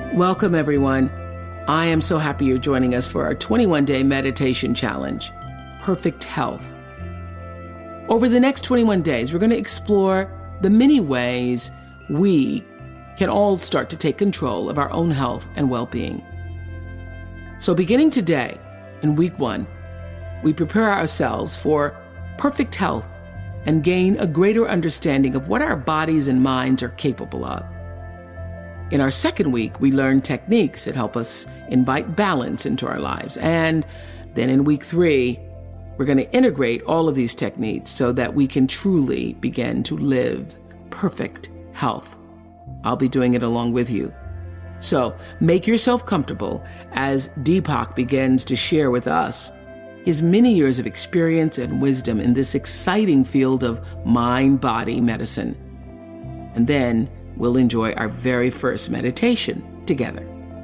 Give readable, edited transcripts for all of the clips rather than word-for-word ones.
Welcome, everyone. I am so happy you're joining us for our 21-day meditation challenge, Perfect Health. Over the next 21 days, we're going to explore the many ways we can all start to take control of our own health and well-being. So beginning today, in week 1, we prepare ourselves for perfect health and gain a greater understanding of what our bodies and minds are capable of. In our second week, we learn techniques that help us invite balance into our lives. And then in week 3, we're going to integrate all of these techniques so that we can truly begin to live perfect health. I'll be doing it along with you. So make yourself comfortable as Deepak begins to share with us his many years of experience and wisdom in this exciting field of mind-body medicine. And then we'll enjoy our very first meditation together.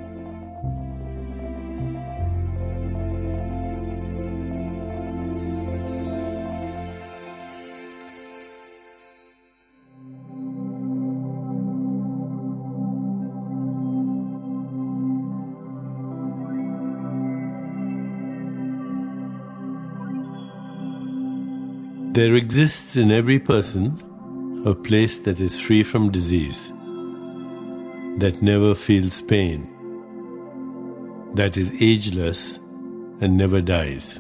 There exists in every person a place that is free from disease, that never feels pain, that is ageless and never dies.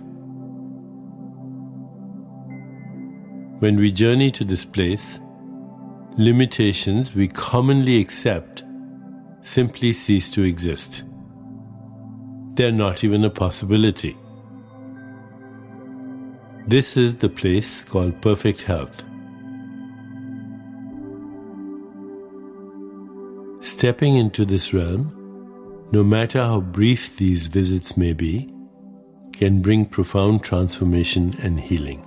When we journey to this place, limitations we commonly accept simply cease to exist. They are not even a possibility. This is the place called perfect health. Stepping into this realm, no matter how brief these visits may be, can bring profound transformation and healing.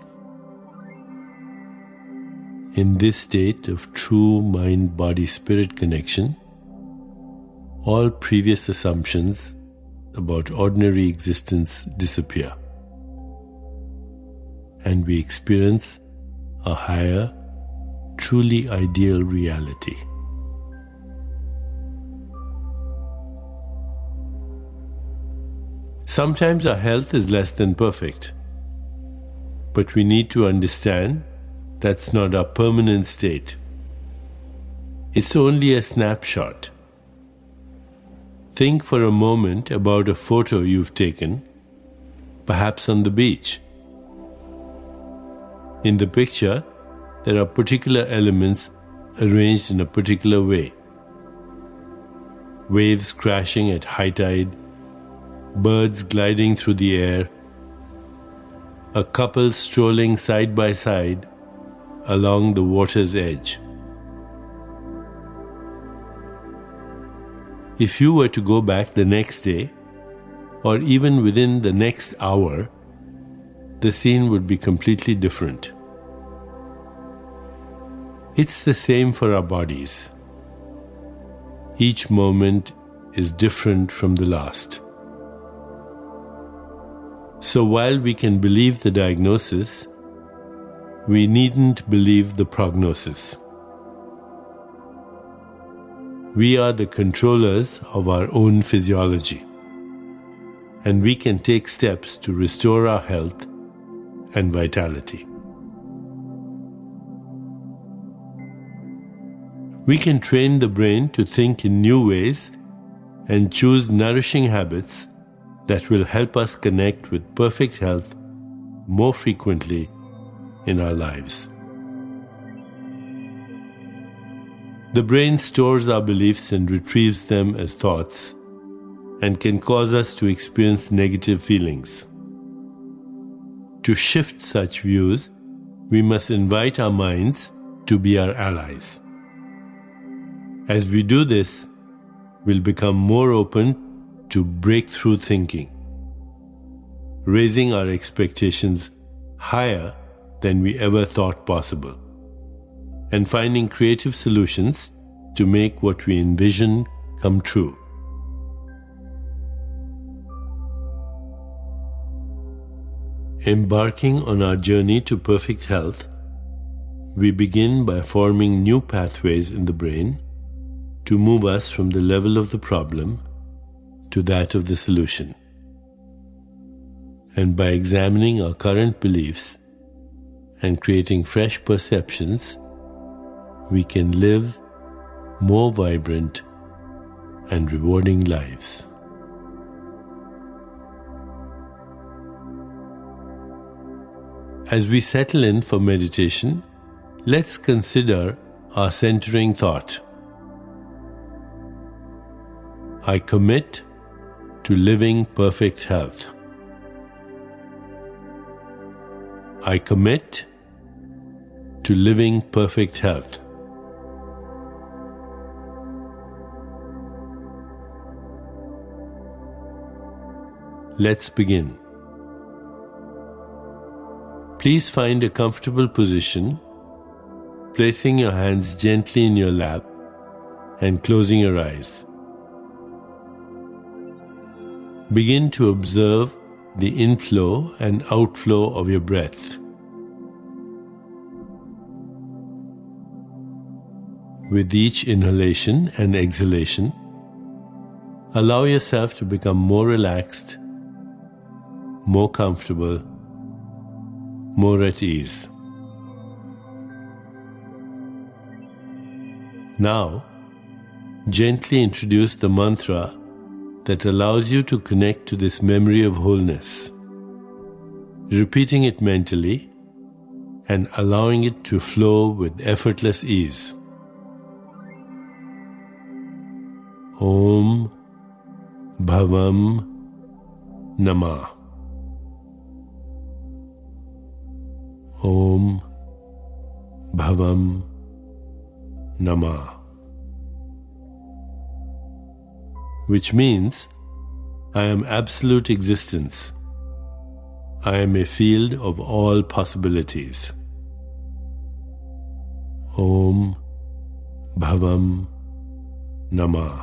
In this state of true mind-body-spirit connection, all previous assumptions about ordinary existence disappear, and we experience a higher, truly ideal reality. Sometimes our health is less than perfect, but we need to understand that's not our permanent state. It's only a snapshot. Think for a moment about a photo you've taken, perhaps on the beach. In the picture, there are particular elements arranged in a particular way. Waves crashing at high tide, birds gliding through the air, a couple strolling side by side along the water's edge. If you were to go back the next day, or even within the next hour, the scene would be completely different. It's the same for our bodies. Each moment is different from the last. So while we can believe the diagnosis, we needn't believe the prognosis. We are the controllers of our own physiology, and we can take steps to restore our health and vitality. We can train the brain to think in new ways and choose nourishing habits that will help us connect with perfect health more frequently in our lives. The brain stores our beliefs and retrieves them as thoughts, and can cause us to experience negative feelings. To shift such views, we must invite our minds to be our allies. As we do this, we'll become more open to breakthrough thinking, raising our expectations higher than we ever thought possible, and finding creative solutions to make what we envision come true. Embarking on our journey to perfect health, we begin by forming new pathways in the brain to move us from the level of the problem to that of the solution. And by examining our current beliefs and creating fresh perceptions, we can live more vibrant and rewarding lives. As we settle in for meditation, let's consider our centering thought. I commit to living perfect health. I commit to living perfect health. Let's begin. Please find a comfortable position, placing your hands gently in your lap and closing your eyes. Begin to observe the inflow and outflow of your breath. With each inhalation and exhalation, allow yourself to become more relaxed, more comfortable, more at ease. Now, gently introduce the mantra that allows you to connect to this memory of wholeness, repeating it mentally and allowing it to flow with effortless ease. Om Bhavam Namah. Om Bhavam Namah. Which means, I am absolute existence. I am a field of all possibilities. Om Bhavam Namah.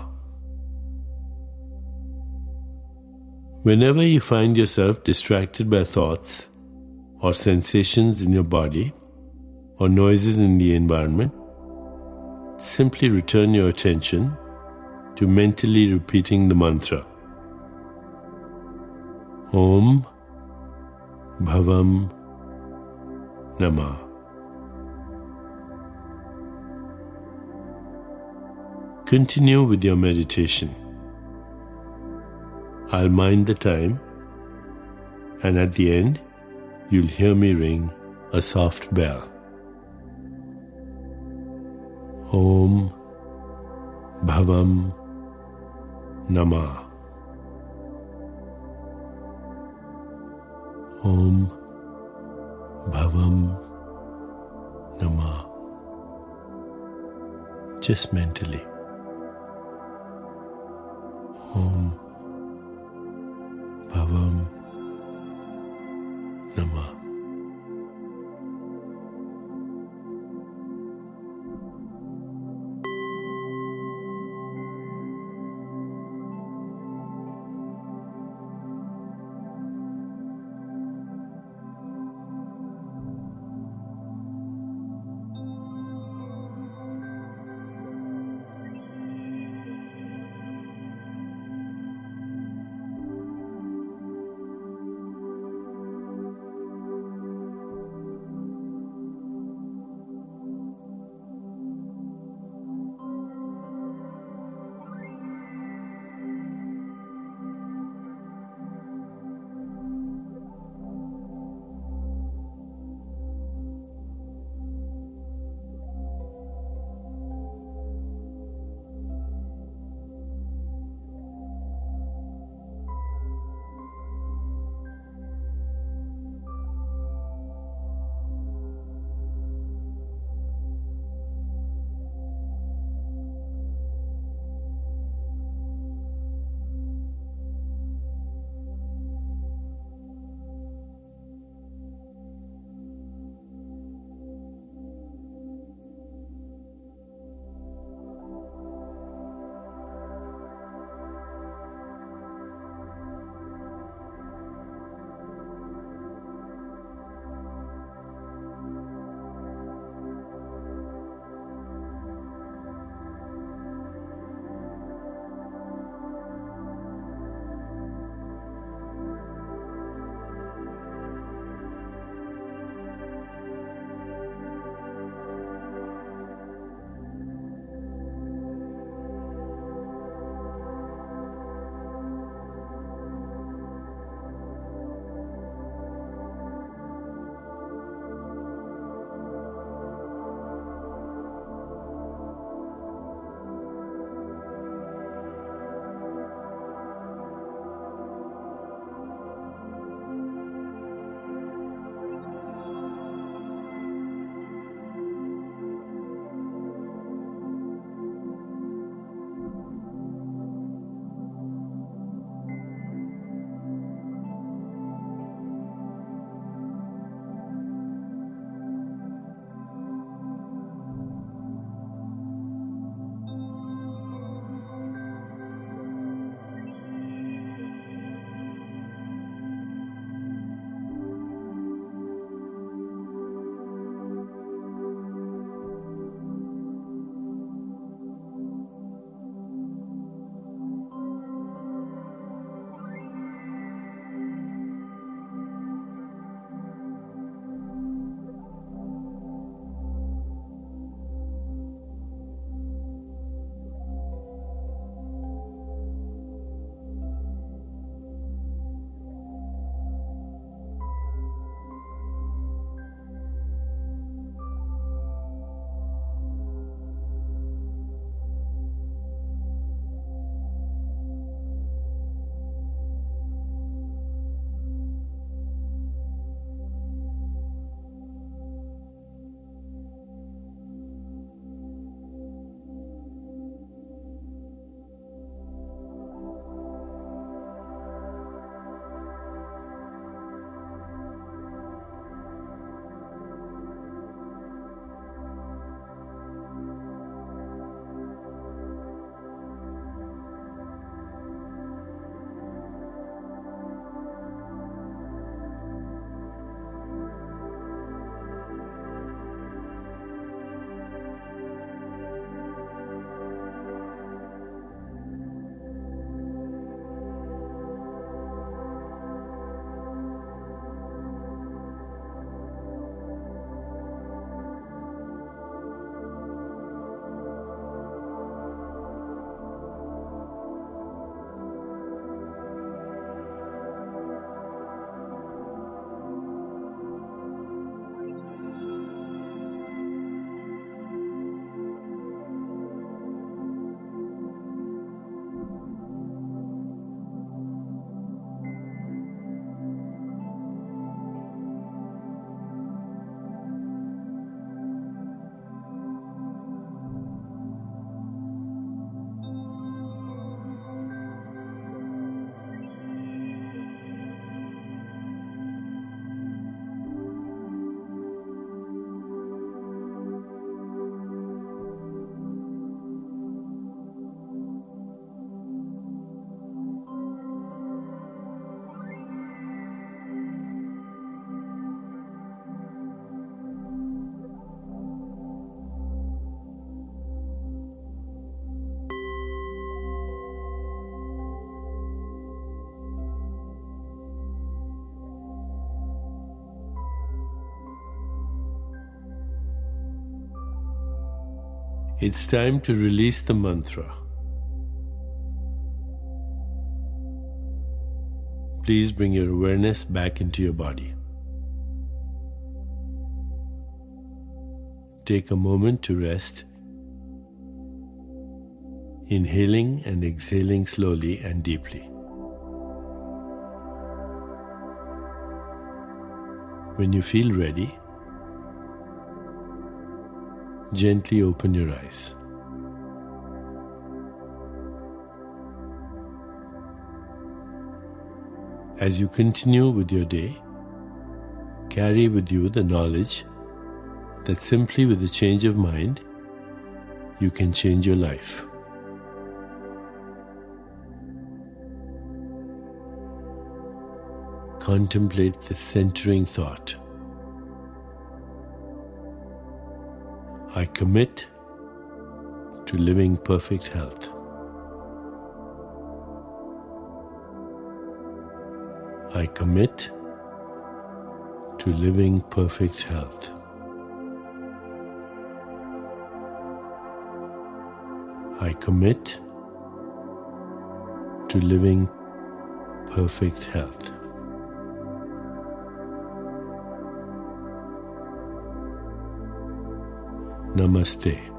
Whenever you find yourself distracted by thoughts or sensations in your body or noises in the environment, simply return your attention to mentally repeating the mantra. Om Bhavam Namah. Continue with your meditation. I'll mind the time, and at the end, you'll hear me ring a soft bell. Om Bhavam Namah. Om Bhavam Namah. Just mentally. Om Bhavam Namah. It's time to release the mantra. Please bring your awareness back into your body. Take a moment to rest, inhaling and exhaling slowly and deeply. When you feel ready, gently open your eyes. As you continue with your day, carry with you the knowledge that simply with a change of mind, you can change your life. Contemplate the centering thought. I commit to living perfect health. I commit to living perfect health. I commit to living perfect health. Namaste.